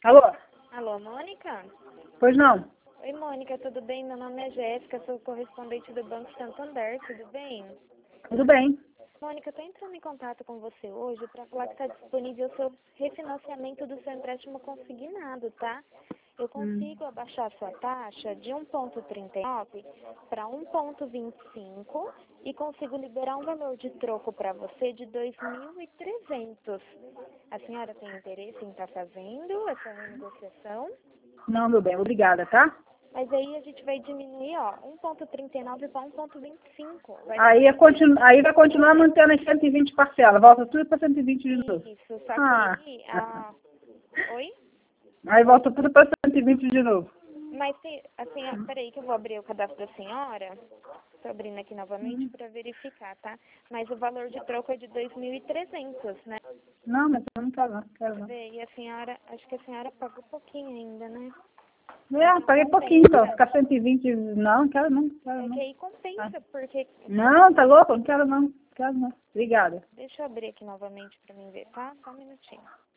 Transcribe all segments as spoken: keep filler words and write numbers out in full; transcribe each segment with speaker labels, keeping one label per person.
Speaker 1: Alô?
Speaker 2: Alô, Mônica?
Speaker 1: Pois não?
Speaker 2: Oi, Mônica, tudo bem? Meu nome é Jéssica, sou correspondente do Banco Santander, tudo bem?
Speaker 1: Tudo bem.
Speaker 2: Mônica, eu tô entrando em contato com você hoje para falar que está disponível o seu refinanciamento do seu empréstimo consignado, tá? Eu
Speaker 1: Hum.
Speaker 2: consigo abaixar a sua taxa de um vírgula trinta e nove para um vírgula vinte e cinco e consigo liberar um valor de troco para você de dois mil e trezentos. A senhora tem interesse em estar fazendo essa renegociação?
Speaker 1: Não, meu bem, obrigada, tá?
Speaker 2: Mas aí a gente vai diminuir, ó, um vírgula trinta e nove para um vírgula vinte e cinco. Vai
Speaker 1: Aí, é continu... aí vai continuar mantendo as cento e vinte parcelas. Volta tudo para cento e vinte de novo.
Speaker 2: Isso, só que
Speaker 1: Ah.
Speaker 2: aí, a... Oi?
Speaker 1: Aí volta tudo para cento e vinte de novo.
Speaker 2: Mas se, assim, ó, peraí que eu vou abrir o cadastro da senhora. Tô abrindo aqui novamente para verificar, tá? Mas o valor de troco é de dois mil e trezentos, né?
Speaker 1: Não, mas eu não quero não, quero não.
Speaker 2: E a senhora, acho que a senhora pagou pouquinho ainda, né?
Speaker 1: É, paguei pouquinho, então. Ficar cento e vinte, não, quero não, quero
Speaker 2: É
Speaker 1: não.
Speaker 2: que aí compensa, porque...
Speaker 1: Não, tá louco? Não quero não, quero não. Obrigada.
Speaker 2: Deixa eu abrir aqui novamente para mim ver, tá? Só um minutinho.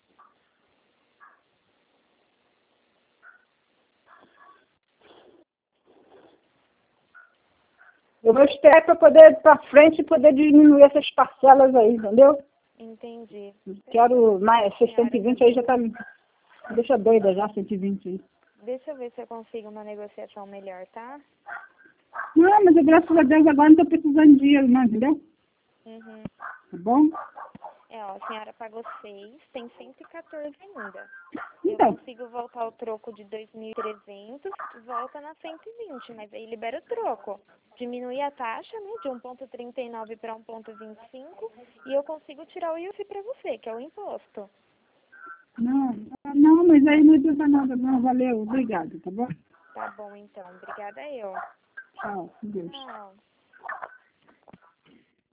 Speaker 1: Eu vou esperar para poder ir para frente e poder diminuir essas parcelas aí, entendeu?
Speaker 2: Entendi.
Speaker 1: Quero mais, esses cento e vinte aí já tá... Deixa doida já, cento e vinte aí.
Speaker 2: Deixa eu ver se eu consigo uma negociação melhor, tá?
Speaker 1: Não, mas eu, graças a Deus agora não tô precisando de dinheiro não, entendeu?
Speaker 2: Uhum.
Speaker 1: Tá bom?
Speaker 2: É, ó, a senhora pagou seis, tem cento e quatorze ainda. Eu
Speaker 1: Então,
Speaker 2: consigo voltar o troco de dois mil e trezentos, volta na cento e vinte, mas aí libera o troco. Diminui a taxa, né, de um vírgula trinta e nove para um vírgula vinte e cinco e eu consigo tirar o I F para você, que é o imposto.
Speaker 1: não, não, mas aí não adianta nada, não, valeu, obrigado, tá bom?
Speaker 2: Tá bom, então. Obrigada eu.
Speaker 1: Tchau, com Deus.
Speaker 2: Tchau.